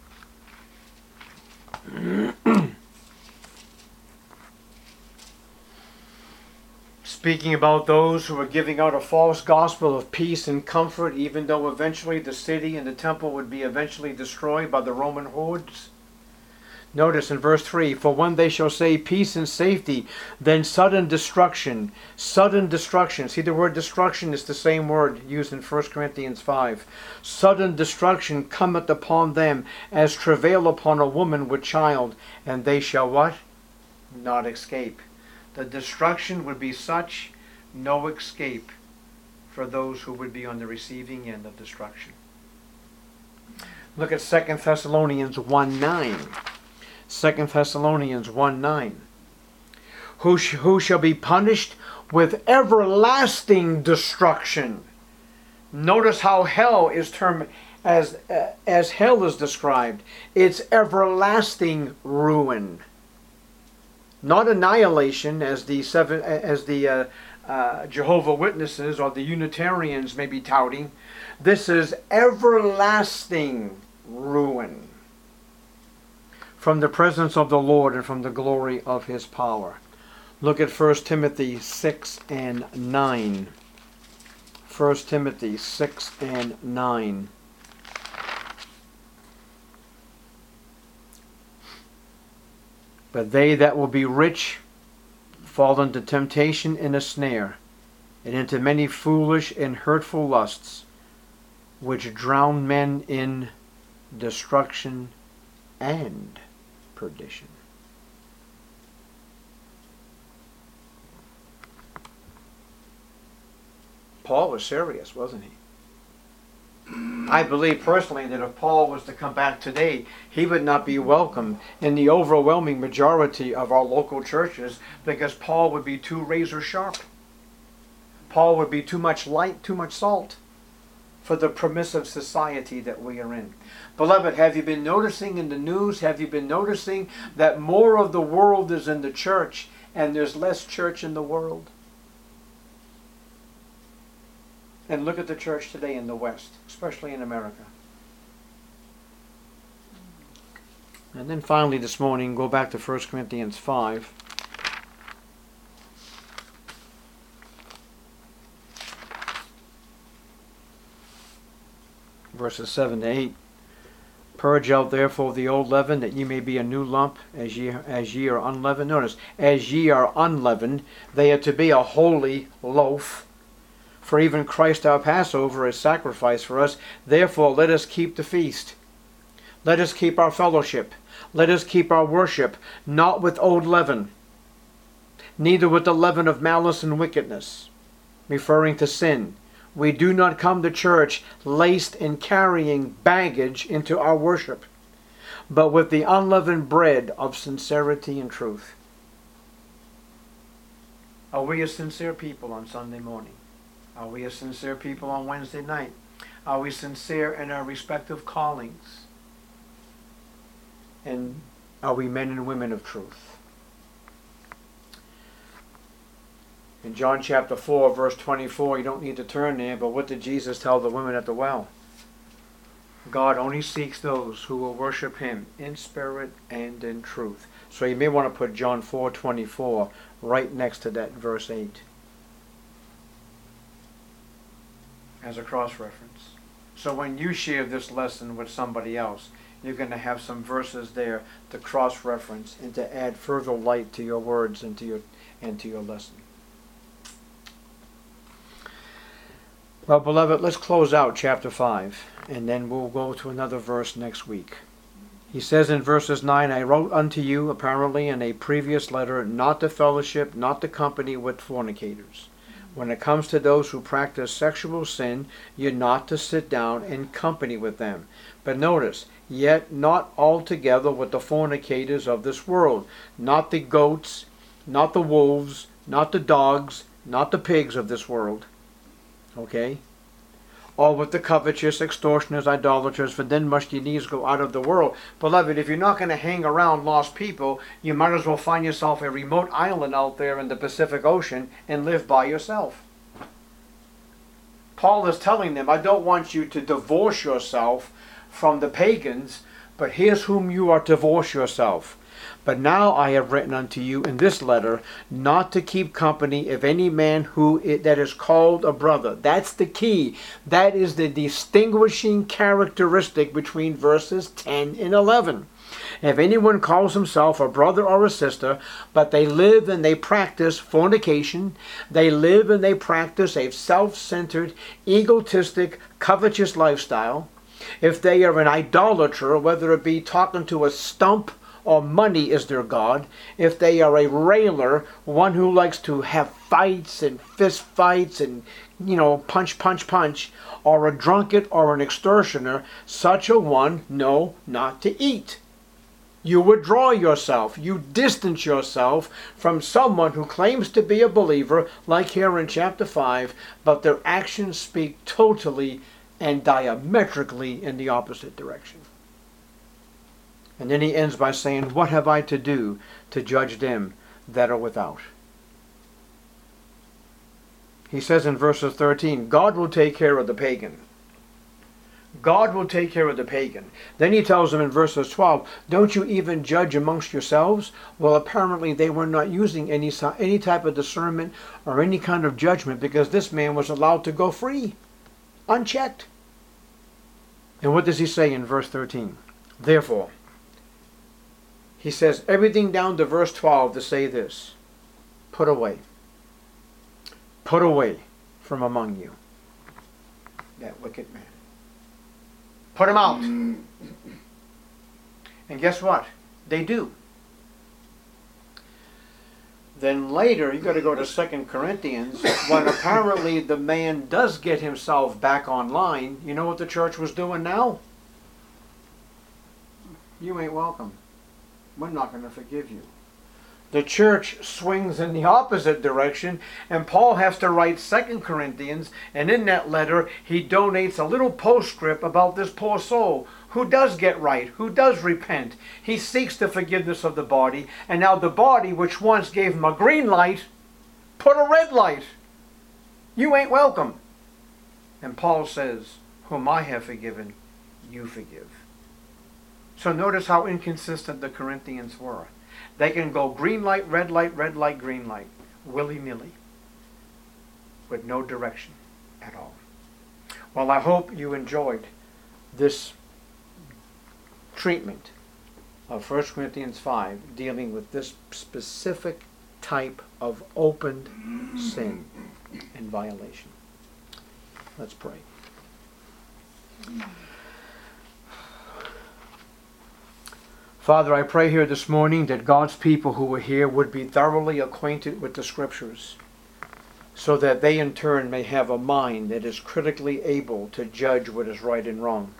Speaking about those who are giving out a false gospel of peace and comfort, even though eventually the city and the temple would be eventually destroyed by the Roman hordes. Notice in verse three, for when they shall say peace and safety, then sudden destruction. Sudden destruction. See, the word destruction is the same word used in First Corinthians five. Sudden destruction cometh upon them as travail upon a woman with child, and they shall what? Not escape. The destruction would be such, no escape for those who would be on the receiving end of destruction. Look at Second Thessalonians one nine. Second Thessalonians one nine. Who, sh- who shall be punished with everlasting destruction. Notice how hell is termed, as, uh, as hell is described. It's everlasting ruin. Not annihilation, as the seven, as the uh, uh, Jehovah Witnesses or the Unitarians may be touting. This is everlasting ruin from the presence of the Lord and from the glory of His power. Look at First Timothy six and nine. First Timothy six and nine. But they that will be rich fall into temptation and a snare, and into many foolish and hurtful lusts, which drown men in destruction and perdition. Paul was serious, wasn't he? I believe personally that if Paul was to come back today, he would not be welcome in the overwhelming majority of our local churches, because Paul would be too razor sharp. Paul would be too much light, too much salt for the permissive society that we are in. Beloved, have you been noticing in the news, have you been noticing that more of the world is in the church and there's less church in the world? And look at the church today in the West, especially in America. And then finally this morning, go back to First Corinthians five. Verses seven to eight. Purge out therefore the old leaven, that ye may be a new lump, as ye, as ye are unleavened. Notice, as ye are unleavened, they are to be a holy loaf. For even Christ our Passover is sacrificed for us. Therefore let us keep the feast. Let us keep our fellowship. Let us keep our worship, not with old leaven, neither with the leaven of malice and wickedness, referring to sin. We do not come to church laced in carrying baggage into our worship, but with the unleavened bread of sincerity and truth. Are we a sincere people on Sunday morning? Are we a sincere people on Wednesday night? Are we sincere in our respective callings? And are we men and women of truth? In John chapter four, verse twenty-four, you don't need to turn there, but what did Jesus tell the women at the well? God only seeks those who will worship Him in spirit and in truth. So you may want to put John four twenty-four right next to that verse eight as a cross-reference. So when you share this lesson with somebody else, you're going to have some verses there to cross-reference and to add further light to your words and to your and to your lesson. Well, beloved, let's close out chapter five, and then we'll go to another verse next week. He says in verses nine, I wrote unto you, apparently in a previous letter, not to fellowship, not to company with fornicators. When it comes to those who practice sexual sin, you're not to sit down in company with them. But notice, yet not altogether with the fornicators of this world, not the goats, not the wolves, not the dogs, not the pigs of this world. Okay? Or with the covetous, extortioners, idolaters, for then must ye needs go out of the world. Beloved, if you're not going to hang around lost people, you might as well find yourself a remote island out there in the Pacific Ocean and live by yourself. Paul is telling them, I don't want you to divorce yourself from the pagans, but here's whom you are to divorce yourself. But now I have written unto you in this letter, not to keep company of any man who it, that is called a brother. That's the key. That is the distinguishing characteristic between verses ten and eleven. If anyone calls himself a brother or a sister, but they live and they practice fornication, they live and they practice a self-centered, egotistic, covetous lifestyle, if they are an idolater, whether it be talking to a stump or money is their god, if they are a railer, one who likes to have fights and fist fights and, you know, punch, punch, punch, or a drunkard or an extortioner, such a one know not to eat. You withdraw yourself, you distance yourself from someone who claims to be a believer, like here in chapter five, but their actions speak totally and diametrically in the opposite direction. And then he ends by saying, what have I to do to judge them that are without? He says in verses thirteen, God will take care of the pagan. God will take care of the pagan. Then he tells them in verses twelve, don't you even judge amongst yourselves? Well, apparently they were not using any, any type of discernment or any kind of judgment, because this man was allowed to go free, unchecked. And what does he say in verse thirteen? Therefore, he says everything down to verse twelve to say this: put away. Put away from among you that wicked man. Put him out. And guess what? They do. Then later, you got to go to Second Corinthians, when apparently the man does get himself back online. You know what the church was doing now? You ain't welcome. We're not going to forgive you. The church swings in the opposite direction, and Paul has to write Second Corinthians, and in that letter he donates a little postscript about this poor soul who does get right, who does repent. He seeks the forgiveness of the body, and now the body, which once gave him a green light, put a red light. You ain't welcome. And Paul says, whom I have forgiven, you forgive. So notice how inconsistent the Corinthians were. They can go green light, red light, red light, green light, willy-nilly, with no direction at all. Well, I hope you enjoyed this treatment of First Corinthians five, dealing with this specific type of opened sin and violation. Let's pray. Father, I pray here this morning that God's people who are here would be thoroughly acquainted with the Scriptures, so that they in turn may have a mind that is critically able to judge what is right and wrong.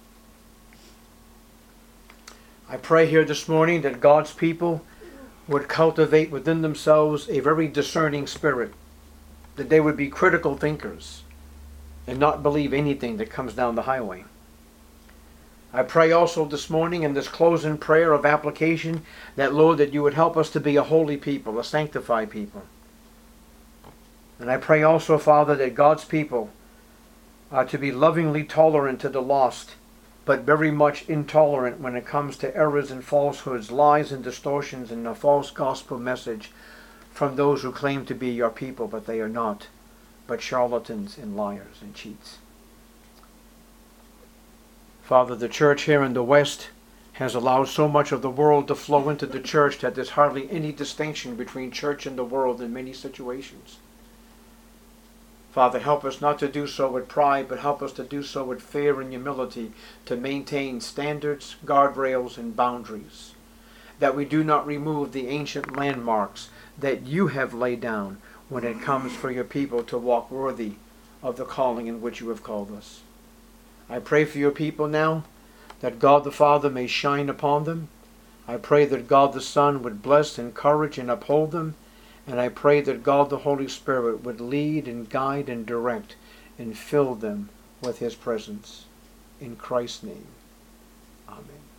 I pray here this morning that God's people would cultivate within themselves a very discerning spirit, that they would be critical thinkers and not believe anything that comes down the highway. I pray also this morning in this closing prayer of application that, Lord, that you would help us to be a holy people, a sanctified people. And I pray also, Father, that God's people are to be lovingly tolerant to the lost, but very much intolerant when it comes to errors and falsehoods, lies and distortions, and a false gospel message from those who claim to be your people, but they are not, but charlatans and liars and cheats. Father, the church here in the West has allowed so much of the world to flow into the church that there's hardly any distinction between church and the world in many situations. Father, help us not to do so with pride, but help us to do so with fear and humility, to maintain standards, guardrails, and boundaries, that we do not remove the ancient landmarks that you have laid down when it comes for your people to walk worthy of the calling in which you have called us. I pray for your people now, that God the Father may shine upon them. I pray that God the Son would bless, encourage, and uphold them. And I pray that God the Holy Spirit would lead and guide and direct and fill them with his presence. In Christ's name, amen.